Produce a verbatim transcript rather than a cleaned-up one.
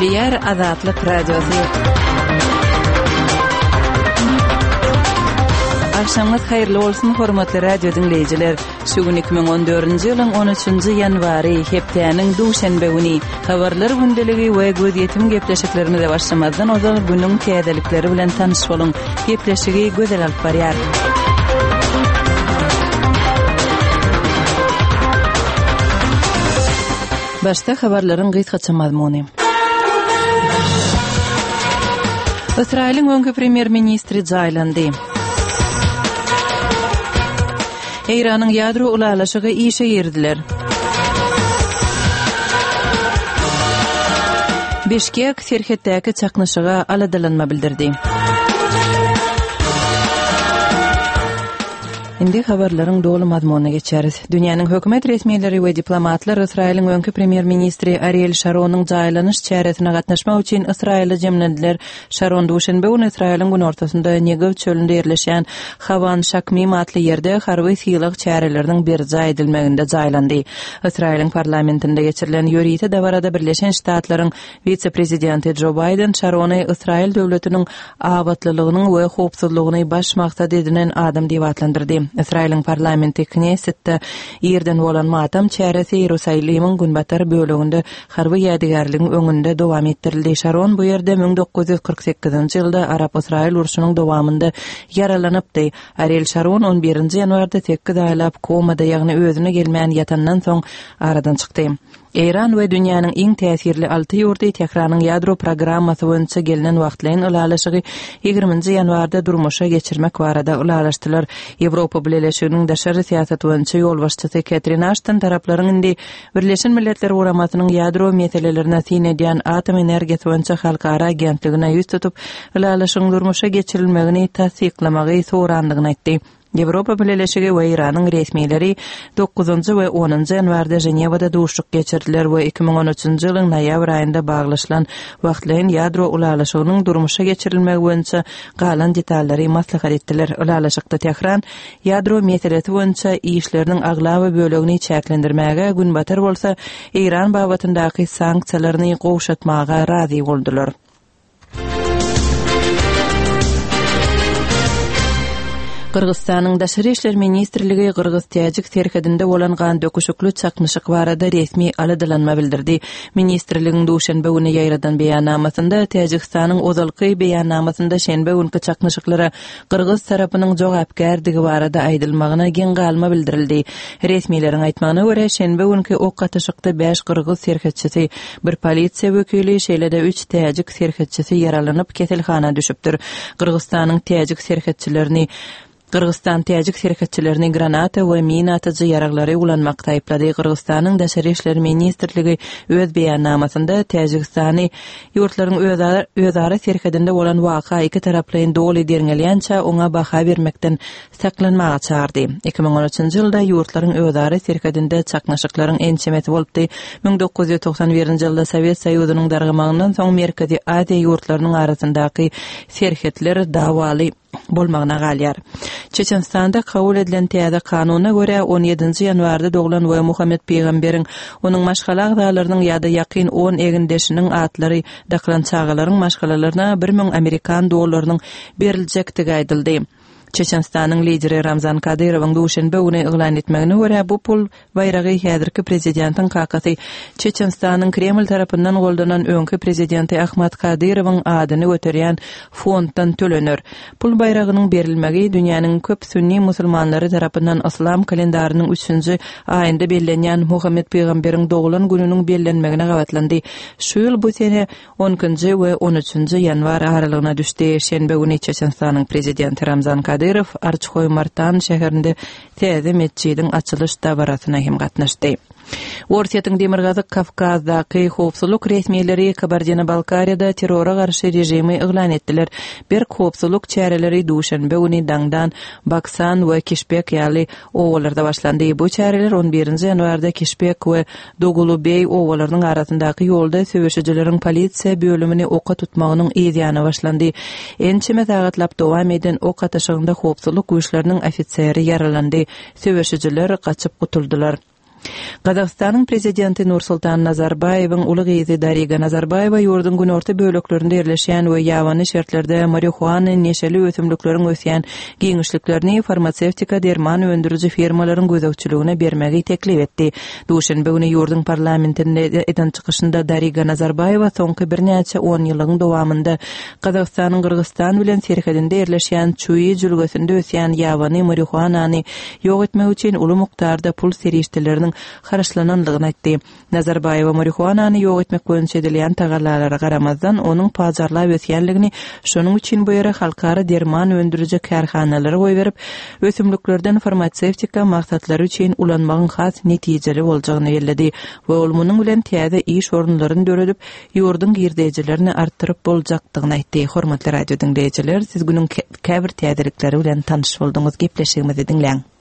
Eşliyer Azatlyk Radiosu. Akşamınız hayırlı olsun hormatly radio dinleyijiler. Şugun iki bin on dördünji ýylyň on üçünji ýanwary hepdeniň duşanbe güni habarlar gündeligi we göz gepleşiklerini de başlamazdan ozal günüň täzelikleri bilen tanyş boluň. Gepleşigi gözel alyp barýar. Başta habarlaryň gysgaça mazmuny. Israiliň öňki premier ministri jaýlandy. Eýranyň ýadro ulalaşygy işe ýerdiler. Bişkek Serhetdäki çaknyşyga aladalanma bildirdi. Indi habarlaryň dolu mazmunyna geçeriz. Dünýäniň hökümet resmiýetleri we diplomatlar Israiliň öňki premier ministri Ariel Sharonyň jaýlanyş çäresine gatnaşmak üçin Israilde jemlendiler. Sharon duşanbe günü Israiliň gün ortasynda Negev çölünde ýerleşen Havan Shakmim atly ýerde harby syýylyk çäreleriniň berji edilmeginde jaýlandy. Israiliň parlamentinde geçirilen ýörüýte de barada Birleşen Ştatlaryň vice-prezidenti Joe Biden Sharony Israil döwletiniň abatlylygynyň we howpsuzlygyny baş maksat edilen adam diýip atlandyrdy. Israiliň parlamenti Knessetde ýerden bolan matam çäresi Ýerusalimyň günbatar bölегinde harby ýadygarlygyň öňünde dowam etdirildi. Sharon bu ýerde bin dokuz ýüz kırk sekizinji ýylda Arap-Israil urşunyň dowamında yaralanypdy. Ariel Sharon on birinji ýanwarda sekiz aýlap komada, ýagny özüne gelmän ýatandan soň aradan çykdy. Eýran we dünýäniň iň täsirli alty ýurty Tehranyň ýadro programmasy boýunça gelinen wagtlaryň ulalaşygy ýygrüminji ýanwarda durmuşa geçirmek barada ulalaşdylar. Ýewropa Birleşiginiň daşary siýasat boýunça ýol başçysy Catherine Ashton taraplaryň indi Birleşen Milletler Guramasynyň ýadro meselelerine tin edýän atom energiýasy boýunça halkara agentligine ýüz tutup ulalaşygyň durmuşa geçirilmegini tasdiklamagy sorandygyny aýtdy. Ýewropa Birleşigi we Iranyň resmiýetleri dokuzunji we onunji ýanwarda Jenewada duşuk geçirdiler we iki bin on üçünji ýylyň noýabr aýynda baglaşylan wagtlaryň ýadro ulalaşygynyň durmuşa geçirilmegi boýunça galan detallary maslahat etdiler. Ulalaşykda Tehran ýadro meselesi boýunça işleriniň aglawy bölegini çäklendirmäge günbatar bolsa, Iran babatyndaky sanksiýalaryny gowşatmaga razy boldular. Kırgızstanyň Daşary işler ministrligi Kırgız-Täjik serhedinde bolan gan döküşükli çaknyşyk barada resmi aladalanma bildirdi. Ministrligiň duşanbe güni ýaýradan beýannamasynda Täjikstanyň ozalky beýannamasynda şenbe günkü çaknyşyklara Kırgız tarapynyň jogapkärligi barada aýdylmagyna giň galma bildirildi. Resmiýetlerin aýtmagyna görä şenbe günkü ok gatyşykda beş Kırgız serhetçisi, bir polisiýa wekili, şeýlede üç Täjik serhetçisi yaralanyp keselhana düşüpdir. Kırgızstanyň Täjik serhetçilerini Kırgızstan Täjik serhetçilerini granata we mina atyjy ýaraglary ulanmakda aýplady. Kırgızstanyň Daşary işler ministrligi öz beýannamasynda Täjikstany ýurtlaryň özara serhedinde bolan waka iki taraplyň doly derňelýänçä oňa baha bermekden saklanmaga çağırdy. iki bin on üçünji ýylda ýurtlaryň özara serhedinde çaknaşyklaryň ençemeti bolupdy. bin dokuz ýüz toksan birinji ýylda Sowet Soýuzynyň dargymagyndan soň Merkezi Aziýa ýurtlarynyň arasyndaky serhetler dawaly bolmagyna galýar. Çeçenstanda kabul edilen täze kanunyna görä on ýedinji ýanwarda doglan we Muhammed peýgamberiň onuň maşgala agzalarynyň ýa-da ýakyn on egindeşiniň atlary daklan çağalaryň maşgalalaryna bir min Amerikan dollarynyň beriljekdigi aýdyldy. Çeçenstanyň lideri Ramzan Kadyrowyň duşanbe güni eglan etmegine görä bu pul baýragy häzirki prezidentiň kakasy Çeçenstanyň Kreml tarapyndan goldanan öňkü prezidenti Ahmat Kadyrowyň adyny göterýän fonddan tölenir. Pul baýragynyň berilmegi dünýäniň köp sünni musulmanlary tarapyndan islam kalendarynyň üçünji aýynda bellenýän Muhammed peýgamberiň doglan gününiň bellenmegine gawatlandy. Şu ýyl bu sene onunji we on üçünji ýanwar aralygyna düşdi. Şenbe güni Çeçenstanyň prezidenti Ramzan Kadyrow Arçkoy Martan şäherinde täze mescidiň açylyş dabarasyna hem gatnaşdy. Orsiýatyň Demirgazyk Kafkazdaky howpsuzlyk resmiýetleri Kabardino-Balkariýada terrora garşy rejimi eglan etdiler. Bir howpsuzlyk çäreleri duşanbe güni daňdan Baksan we Kişbek ýaly owalarda başlandy. Bu çäreler on birinji ýanwarda Kişbek we Dogulubey owalarynyň arasyndaky ýolda söwüşçileriň polisiýa bölümini oka tutmagynyň ýazyny başlandy. Ençeme saгатлап dowam eden ok atyşygynda howpsuzlyk güýçleriniň ofiseri yaralandy. Söwüşçiler gaçyp gutuldylar. Qazaqstanyň prezidenti Nursultan Nazarbayewiň uly gyzy Dariga Nazarbayewa ýurdun günorta böлекlerinde ýerleşýän we ýabany şertlerde marihuana neşeli ösümlikleriň ösýän giňişliklerini farmasevtika derman öndürüji firmalaryň gözegçiligine bermegi teklip etdi. Duşanbe güni ýurdun parlamentinde eden çykyşynda Dariga Nazarbayewa soňky birnäçe on ýylyň dowamında Qazaqstanyň Kyrgyzstan bilen serhedinde ýerleşýän Çuyi jülgesinde ösýän ýabany marihuanany ýok etmek üçin uly mukdarda pul serişdileriniň haraçlananlygyny aýtdy. Nazarbayewa marihuanany ýok etmek boýunça edilýän tagallara garamazdan onuň pazarlap ösýänligini, şonuň üçin bu ýere halkara derman öndürüji karhanalary goý berip, ösümliklerden farmasevtika maksatlary üçin ulanmagyň has netijeli boljagyny bellädi. We ol munyň bilen täze iş orunlaryny döredip, ýurdun girdijilerini artdyryp boljakdygyny aýtdy. Hormatly radio dinleýijiler, siz günüň käbir täzelikleri bilen tanyş bolduňyz, gepleşigimizi dinleň.